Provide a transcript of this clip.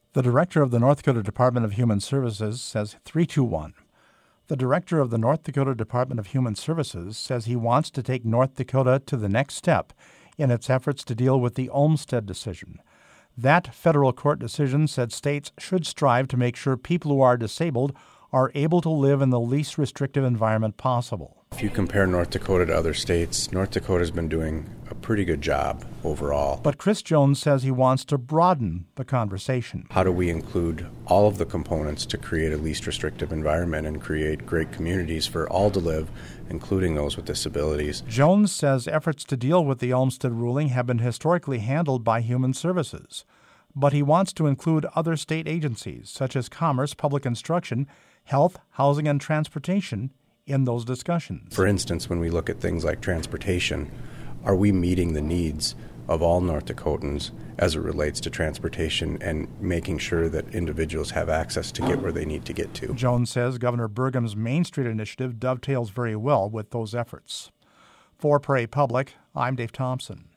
The director of the North Dakota Department of Human Services says 321. The director of the North Dakota Department of Human Services says he wants to take North Dakota to the next step in its efforts to deal with the Olmstead decision. That federal court decision said states should strive to make sure people who are disabled are able to live in the least restrictive environment possible. If you compare North Dakota to other states, North Dakota's been doing a pretty good job overall. But Chris Jones says he wants to broaden the conversation. How do we include all of the components to create a least restrictive environment and create great communities for all to live, including those with disabilities? Jones says efforts to deal with the Olmstead ruling have been historically handled by Human Services. But he wants to include other state agencies, such as Commerce, Public Instruction, Health, Housing, and Transportation, in those discussions. For instance, when we look at things like transportation, are we meeting the needs of all North Dakotans as it relates to transportation and making sure that individuals have access to get where they need to get to? Jones says Governor Burgum's Main Street initiative dovetails very well with those efforts. For Prairie Public, I'm Dave Thompson.